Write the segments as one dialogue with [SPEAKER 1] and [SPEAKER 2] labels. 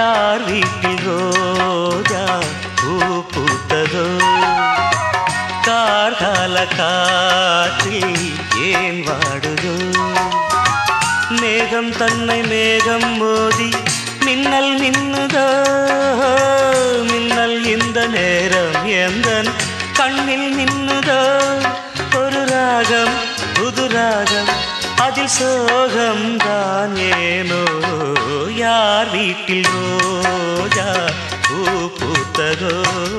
[SPEAKER 1] யார் வீட்டில் ரோஜா பூ பூத்ததோ கார்கால காற்றில் ஏன் வாடுதோ மேகம் தன்னை மேகம் மோதி மின்னல் மின்னுதோ மின்னல் இந்த நேரம் எந்தன் கண்ணில் மின்னுதோ ஒரு ராகம் புது ராகம் அதில் சோகம் தான் ஏனோ யார் வீட்டில் ரோஜா பூ பூத்ததோ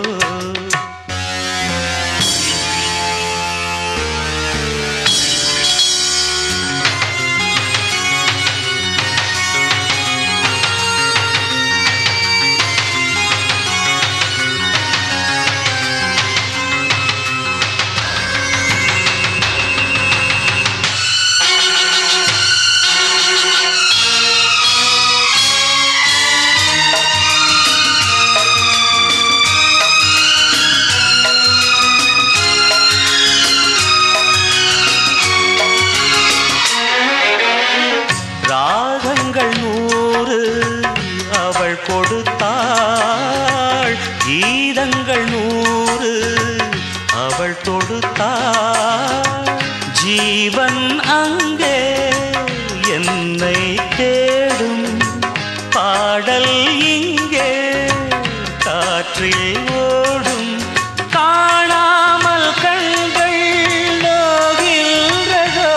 [SPEAKER 1] ராகங்கள் 100 அவள் கொடுத்தாள் கீதங்கள் 100 அவள் தொடுத்தாள் ஜீவன் அங்கே என்னை தேடும் பாடல் இங்கே காற்றில் ஓடும் காணாமல் கண்கள் நோகின்றதோ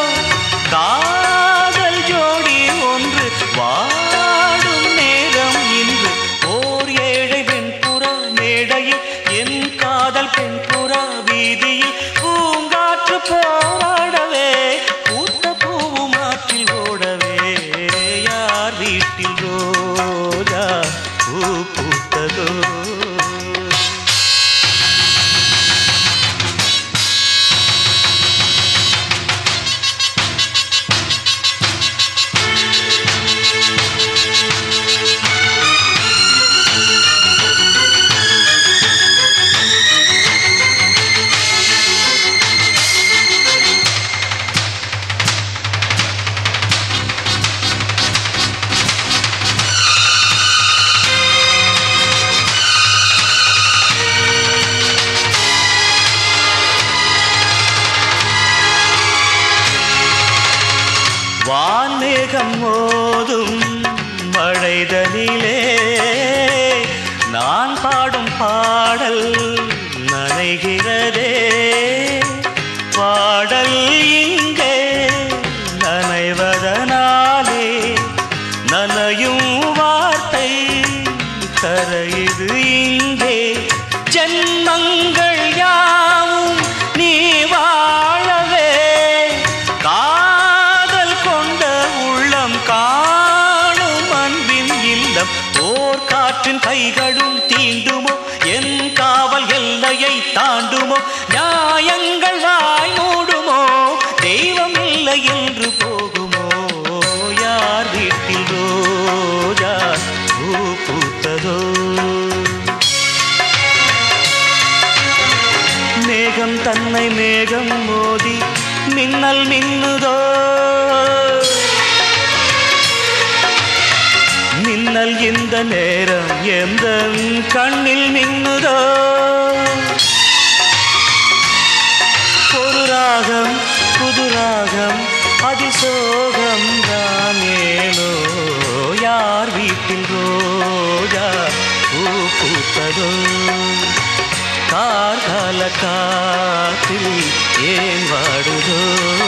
[SPEAKER 1] வாடும் நேரம் இன்று ஓர் ஏழை வெண்புறா மேடையில் என் காதல் பெண்புறா வீதியில் பூங்காற்று போராடவே பூத்த பூவும் ஆற்றில் ஓடவே யார் வீட்டில் ரோஜா பூ பூத்ததோ வான்மேகம் மோதும் மழைதனிலே நான் பாடும் பாடல் நனைகிறதே பாடல் இங்கே நனைவதனாலே நனையும் வார்த்தை கரையுது இங்கே ஜென்மங்கள் யாவும் நீ வாழவே காணும் அன்பின் இல்லம் ஓர் காற்றின் கைகளும் தீண்டுமோ என் காவல் எல்லையை தாண்டுமோ நியாயங்கள் வாய் மூடுமோ தெய்வம் இல்லை என்று போகுமோ யார் வீட்டில் ரோஜா பூ பூத்ததோ மேகம் தன்னை மேகம் மோதி மின்னல் மின்னுதோ மின்னல் இந்த நேரம் எந்த கண்ணில் மின்னுதோ ஒரு ராகம் புது ராகம் அதிசோகம் தான் ஏனோ யார் வீட்டில் ரோஜா பூ பூத்ததோ கார்கால காற்றில் ஏன் வாடுதோ